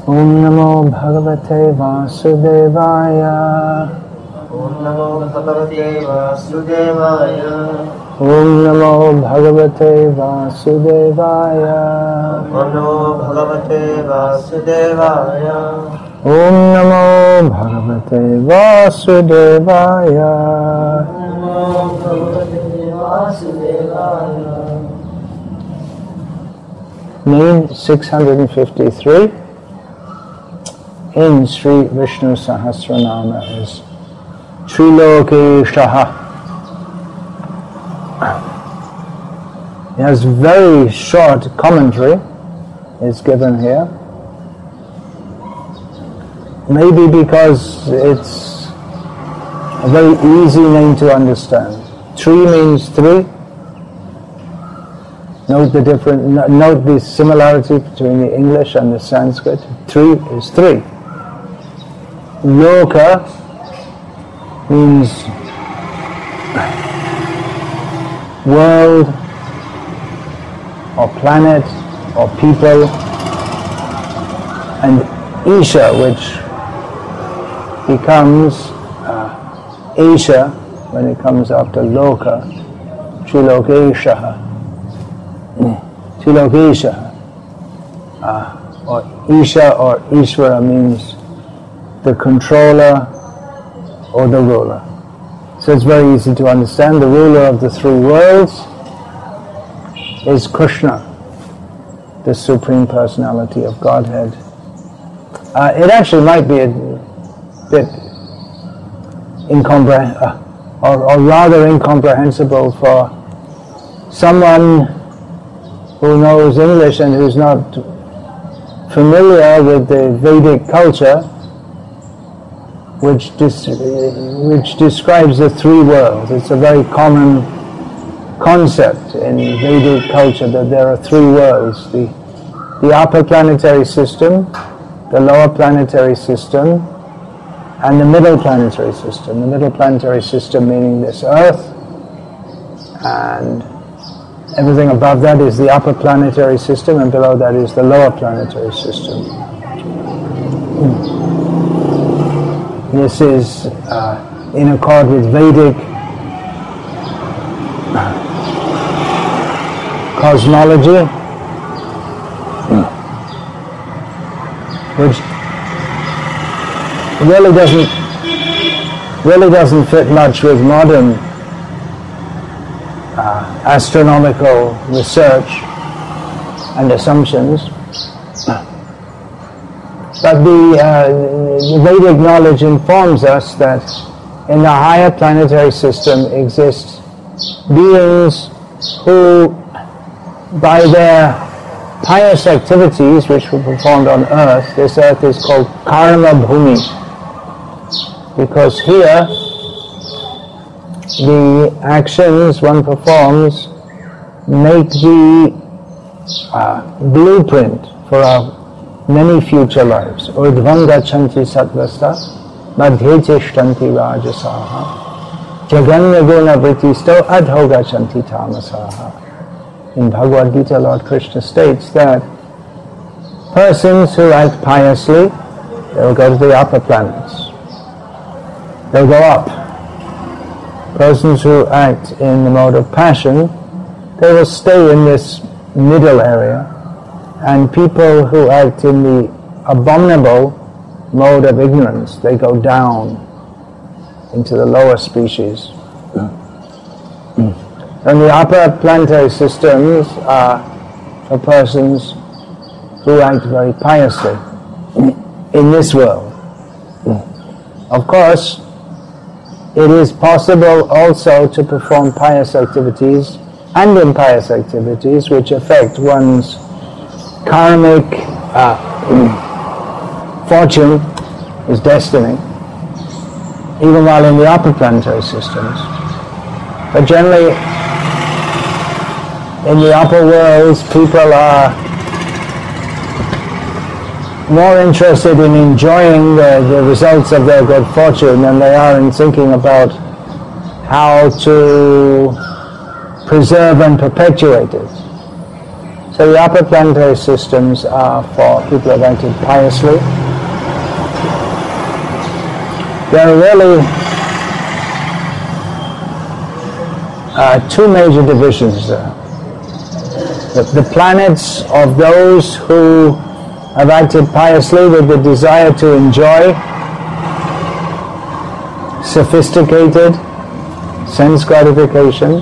Om Namo Bhagavate Vasudevaya. Om Namo Bhagavate Vasudevaya. Om Namo Bhagavate Vasudevaya. Om Namo Bhagavate Vasudevaya. Om Namo Bhagavate Vasudevaya. Name 653 in Sri Vishnu Sahasranama is Trilokeshaha. He has very short commentary is given here. Maybe because it's a very easy name to understand. Tri means three. Note the similarity between the English and the Sanskrit. Tri is three. Loka means world or planet or people, and Isha, which becomes Asia when it comes after Loka, Trilokeshaha. Trilokeshaha. Or Isha or Ishvara means the controller or the ruler. So it's very easy to understand. The ruler of the three worlds is Krishna, the Supreme Personality of Godhead. It actually might be a bit or rather incomprehensible for someone who knows English and who's not familiar with the Vedic culture, which describes the three worlds. It's a very common concept in Vedic culture that there are three worlds: the upper planetary system, the lower planetary system, and the middle planetary system. The middle planetary system meaning this Earth, and everything above that is the upper planetary system, and below that is the lower planetary system. This is in accord with Vedic cosmology, which really doesn't fit much with modern astronomical research and assumptions. But the Vedic knowledge informs us that in the higher planetary system exist beings who, by their pious activities which were performed on earth, this earth is called Karma Bhumi, because here the actions one performs make the blueprint for our many future lives. Urdhvam gachanti sattvasta madhye tishtanti rajasaha jaganya guna vritisto adho gachanti tamasaha. In Bhagavad Gita, Lord Krishna states that persons who act piously, they will go to the upper planets. They'll go up. Persons who act in the mode of passion, they will stay in this middle area. And people who act in the abominable mode of ignorance, they go down into the lower species. And the upper planetary systems are for persons who act very piously in this world. Of course, it is possible also to perform pious activities and impious activities which affect one's karmic fortune, his destiny, even while in the upper planetary systems. But generally, in the upper worlds, people are more interested in enjoying the results of their good fortune than they are in thinking about how to preserve and perpetuate it. So the upper planetary systems are for people who have acted piously. There are really two major divisions there. The planets of those who have acted piously with the desire to enjoy sophisticated sense gratification.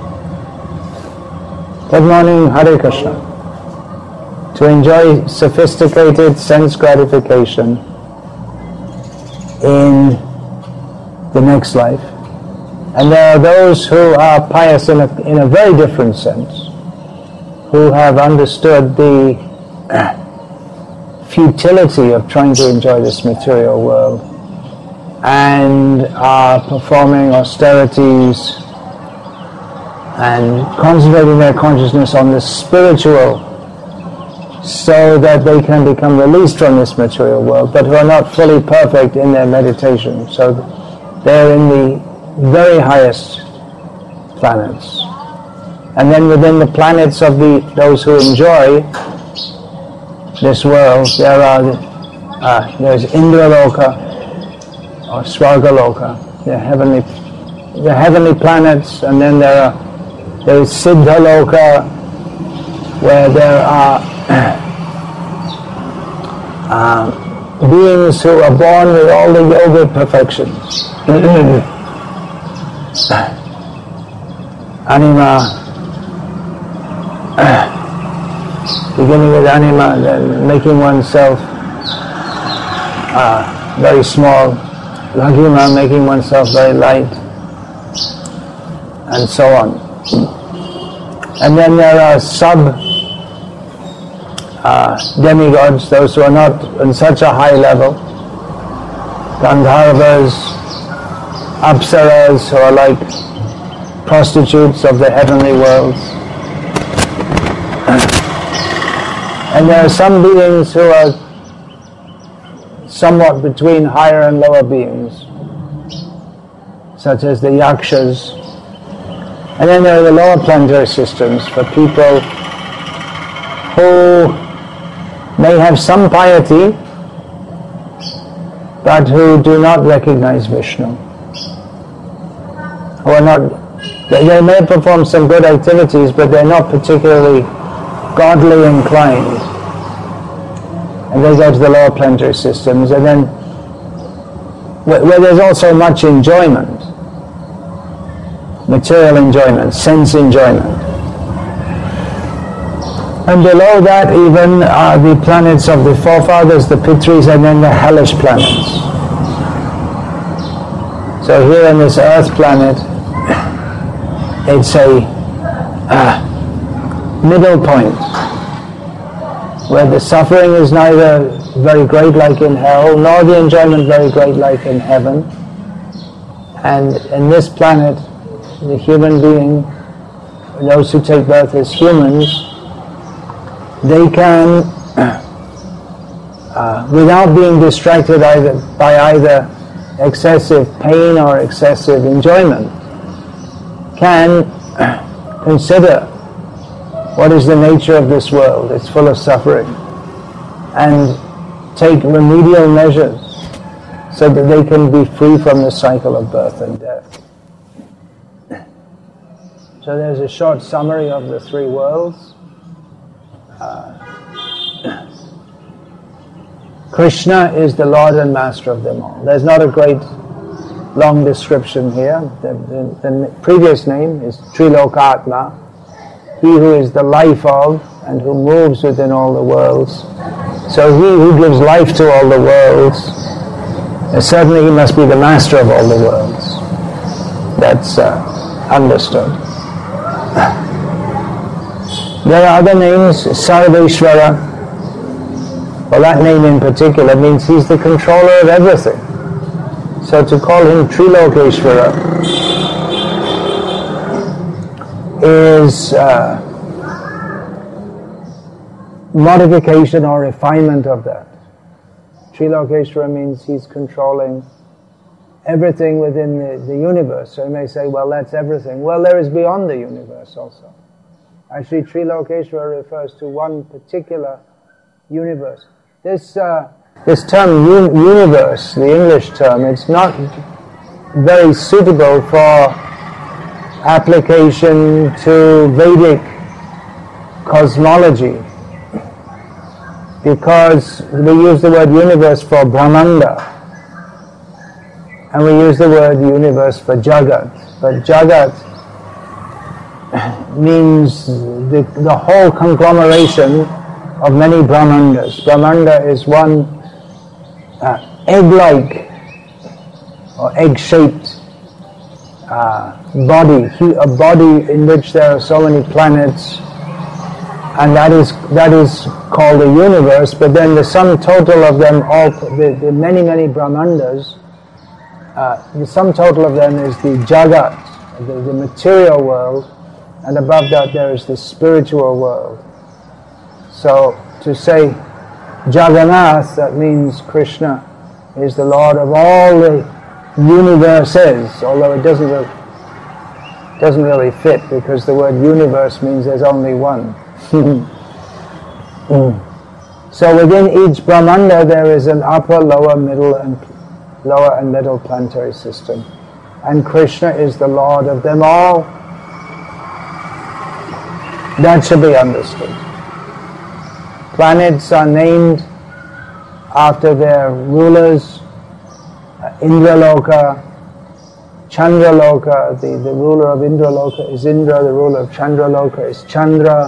Good morning, Hare Krishna. To enjoy sophisticated sense gratification in the next life. And there are those who are pious in a very different sense, who have understood the futility of trying to enjoy this material world and are performing austerities and concentrating their consciousness on the spiritual so that they can become released from this material world, but who are not fully perfect in their meditation. So they're in the very highest planets. And then within the planets of those who enjoy this world, there's Indraloka or Svargaloka, the heavenly planets, and then there is Siddhaloka, where there are beings who are born with all the yogic perfections. Anima, beginning with anima, then making oneself very small, laghima, making oneself very light, and so on. And then there are demigods, those who are not on such a high level, Gandharvas, Apsaras, who are like prostitutes of the heavenly worlds. And there are some beings who are somewhat between higher and lower beings, such as the Yakshas. And then there are the lower planetary systems for people who may have some piety, but who do not recognize Vishnu. They may perform some good activities, but they're not particularly godly inclined. And they go to the lower planetary systems, and then where there's also much enjoyment, material enjoyment, sense enjoyment. And below that even are the planets of the forefathers, the Pitris, and then the hellish planets. So here on this earth planet, it's a middle point, where the suffering is neither very great like in hell, nor the enjoyment very great like in heaven. And in this planet, the human being, those who take birth as humans, they can, without being distracted by either excessive pain or excessive enjoyment, can consider what is the nature of this world. It's full of suffering, and take remedial measures so that they can be free from the cycle of birth and death. So there's a short summary of the three worlds. Krishna is the Lord and Master of them all. There's not a great long description here. The previous name is Trilokatma, he who is the life of and who moves within all the worlds. So he who gives life to all the worlds, certainly he must be the master of all the worlds. That's understood. There are other names, Sarveshvara. Well, that name in particular means he's the controller of everything. So to call him Trilokeshvara is modification or refinement of that. Trilokeshvara means he's controlling everything within the universe. So you may say, well, that's everything. Well, there is beyond the universe also. Actually, Trilokeshwara refers to one particular universe. This term universe, the English term, it's not very suitable for application to Vedic cosmology, because we use the word universe for Brahmanda and we use the word universe for Jagat. But Jagat means the whole conglomeration of many Brahmandas. Brahmanda is one egg-like or egg-shaped body, a body in which there are so many planets, and that is called a universe. But then the sum total of them, all the many Brahmandas, the sum total of them is the Jagat, the material world, and above that there is the spiritual world. So to say Jagannath, that means Krishna is the Lord of all the universes, although it doesn't really fit, because the word universe means there's only one. So within each Brahmanda there is an upper, lower, middle and middle planetary system, and Krishna is the Lord of them all. That should be understood. Planets are named after their rulers. Indraloka, Chandraloka, the ruler of Indraloka is Indra, the ruler of Chandraloka is Chandra.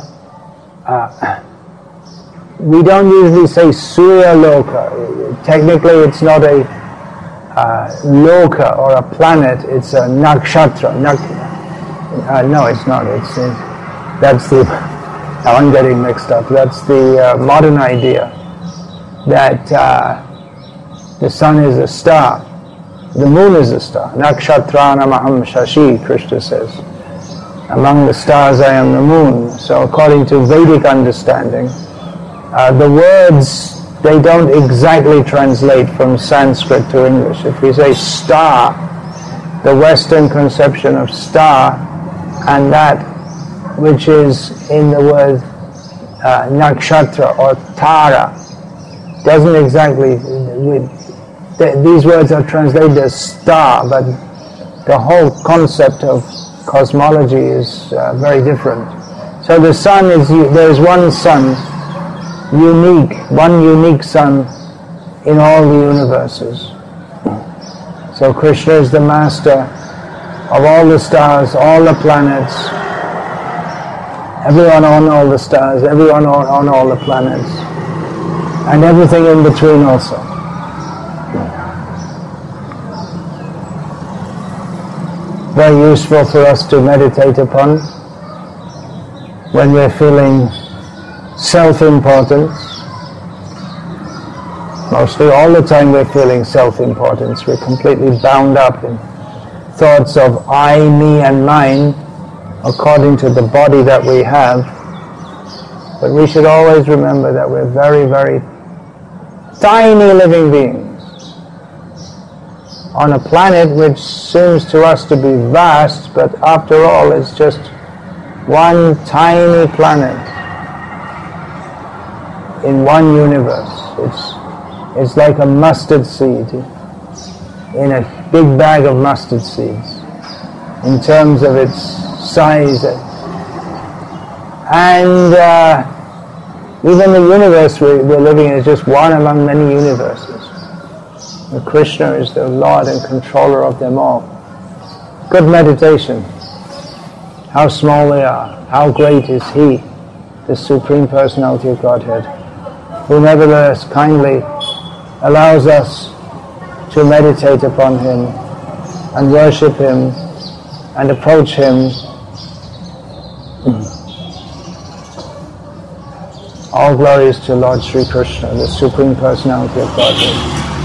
We don't usually say Surya Loka. Technically it's not a loka or a planet, it's a nakshatra. No, it's not. That's the... Now I'm getting mixed up. That's the modern idea that the sun is a star, the moon is a star. Nakshatrana maham shashi, Krishna says. Among the stars I am the moon. So according to Vedic understanding, the words, they don't exactly translate from Sanskrit to English. If we say star, the Western conception of star, and that which is in the word nakshatra or tara, doesn't exactly, these words are translated as star, but the whole concept of cosmology is very different. So the sun is, there is one sun, one unique sun in all the universes. So Krishna is the master of all the stars, all the planets, everyone on all the stars, everyone on all the planets, and everything in between also. Very useful for us to meditate upon when we're feeling self-importance. Mostly all the time we're feeling self-importance. We're completely bound up in thoughts of I, me and mine, according to the body that we have. But we should always remember that we're very, very tiny living beings on a planet which seems to us to be vast, but after all it's just one tiny planet in one universe. It's like a mustard seed in a big bag of mustard seeds in terms of its size. And even the universe we're living in is just one among many universes. And Krishna is the Lord and controller of them all. Good meditation. How small they are. How great is He, the Supreme Personality of Godhead, who nevertheless kindly allows us to meditate upon Him and worship Him and approach Him. All glories to Lord Sri Krishna, the Supreme Personality of Godhead.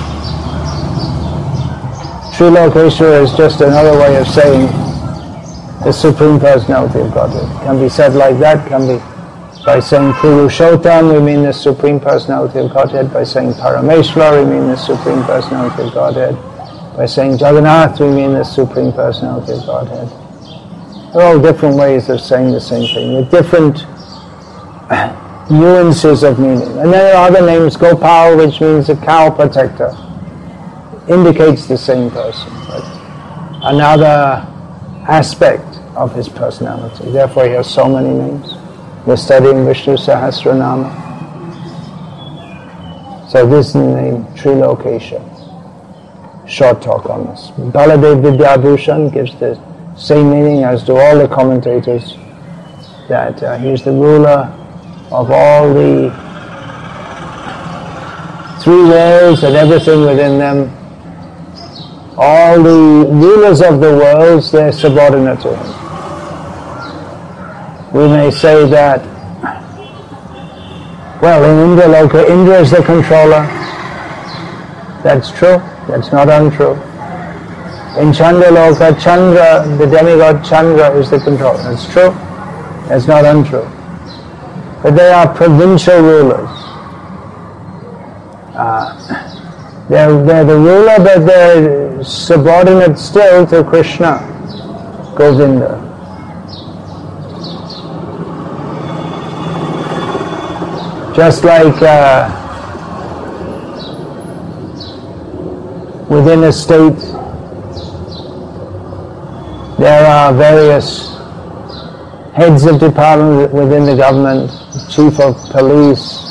Trilokeshwara is just another way of saying the Supreme Personality of Godhead. Can be said like that, can be by saying Purushottam, we mean the Supreme Personality of Godhead. By saying Parameshwar, we mean the Supreme Personality of Godhead. By saying Jagannath, we mean the Supreme Personality of Godhead. They're all different ways of saying the same thing, with different nuances of meaning. And then there are other names, Gopal, which means a cow protector, indicates the same person, but another aspect of his personality. Therefore he has so many names. We're studying Vishnu Sahasranama. So this is the name Trilokesha. Short talk on this. Baladev Vidyabhushan gives the same meaning as do all the commentators, that he's the ruler of all the three worlds and everything within them. All the rulers of the worlds, they're subordinate to him. We may say that, well, in Indraloka, Indra is the controller. That's true. That's not untrue. In Chandraloka, Chandra, the demigod Chandra is the controller. That's true. That's not untrue. But they are provincial rulers. They're the ruler, but they're subordinate still to Krishna, Govinda. Just like within a state, there are various heads of department within the government, chief of police,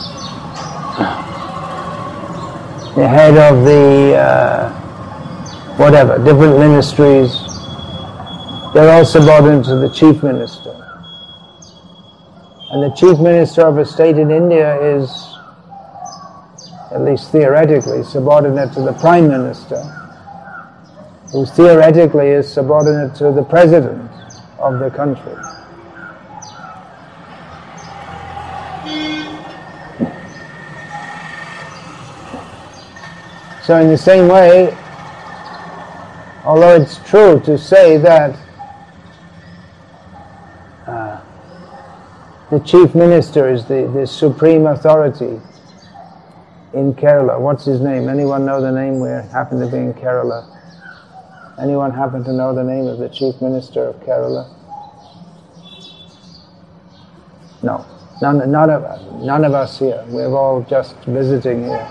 the head of the different ministries. They're all subordinate to the chief minister. And the chief minister of a state in India is, at least theoretically, subordinate to the prime minister, who theoretically is subordinate to the president of the country. So in the same way, although it's true to say that the chief minister is the supreme authority in Kerala. What's his name? Anyone know the name? We happen to be in Kerala. Anyone happen to know the name of the chief minister of Kerala? No. None of us here. We're all just visiting here.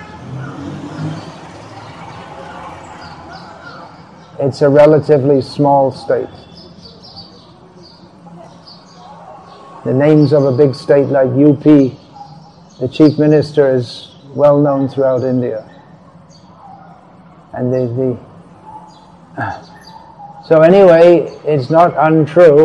It's a relatively small state. The names of a big state like UP, the chief minister is well known throughout India. And so anyway, it's not untrue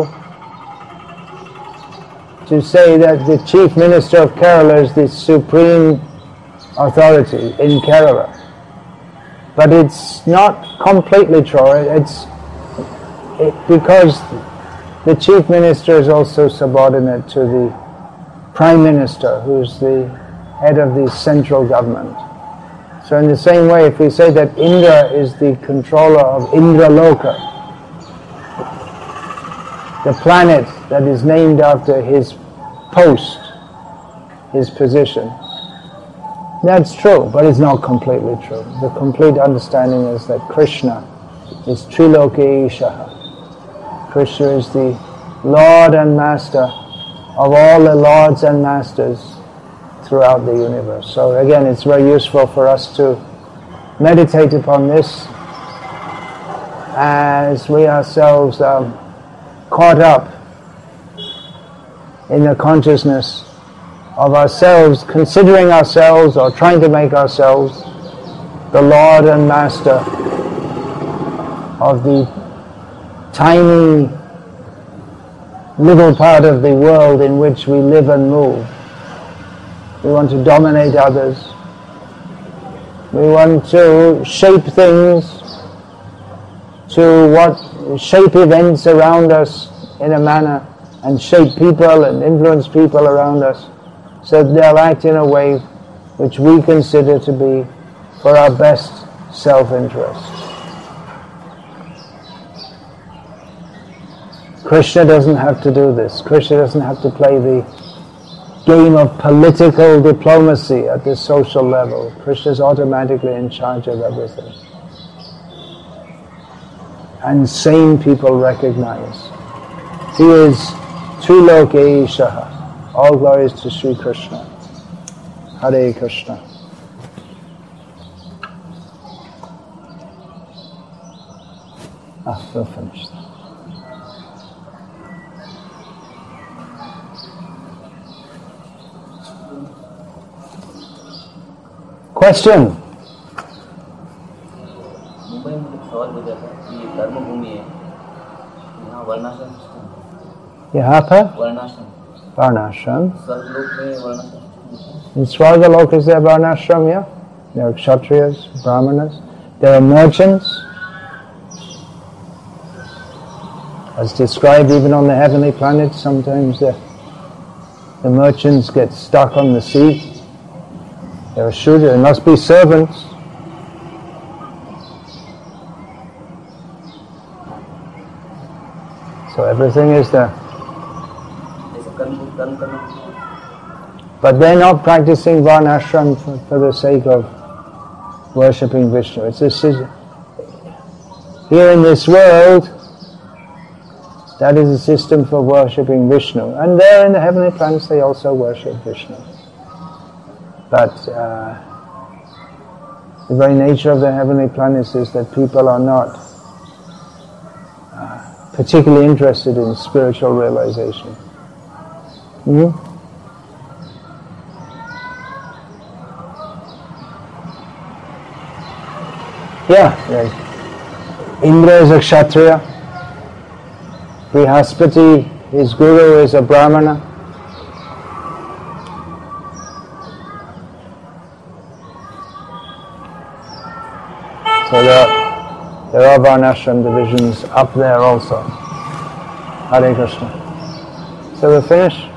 to say that the chief minister of Kerala is the supreme authority in Kerala. But it's not completely true. Because the chief minister is also subordinate to the prime minister, who's the head of the central government. So in the same way, if we say that Indra is the controller of Indraloka, the planet that is named after his post, his position, that's true, but it's not completely true. The complete understanding is that Krishna is Trilokesha. Krishna is the Lord and Master of all the Lords and Masters throughout the universe. So again, it's very useful for us to meditate upon this as we ourselves are caught up in the consciousness of ourselves, considering ourselves or trying to make ourselves the Lord and Master of the tiny little part of the world in which we live and move. We want to dominate others. We want to shape things, shape events around us in a manner, and shape people and influence people around us so that they'll act in a way which we consider to be for our best self-interest. Krishna doesn't have to do this. Krishna doesn't have to play the game of political diplomacy at the social level. Krishna is automatically in charge of everything. And sane people recognize He is Triloke Ishaha. All glories to Sri Krishna. Hare Krishna. We'll finish that. Question? Mumbai में एक सवाल हो जाता है कि धर्म भूमि है, यहाँ वर्णाश्रम सिस्टम, यहाँ पर वर्णाश्रम, Varnashram. स्वर्गलोक में वर्णाश्रम, In Swargalok is there Varnashram, yeah? There are Kshatriyas, Brahmanas. There are merchants. As described even on the heavenly planets, sometimes the merchants get stuck on the sea. There are Shudra, there must be servants. So everything is there. But they're not practicing Varnashram for the sake of worshipping Vishnu. It's a here in this world, that is a system for worshipping Vishnu. And there in the heavenly planets they also worship Vishnu. But the very nature of the heavenly planets is that people are not particularly interested in spiritual realization. Yeah, Indra is a Kshatriya, Brihaspati, his guru, is a Brahmana. So there are Varnashram divisions up there also. Hare Krishna. So we're finished?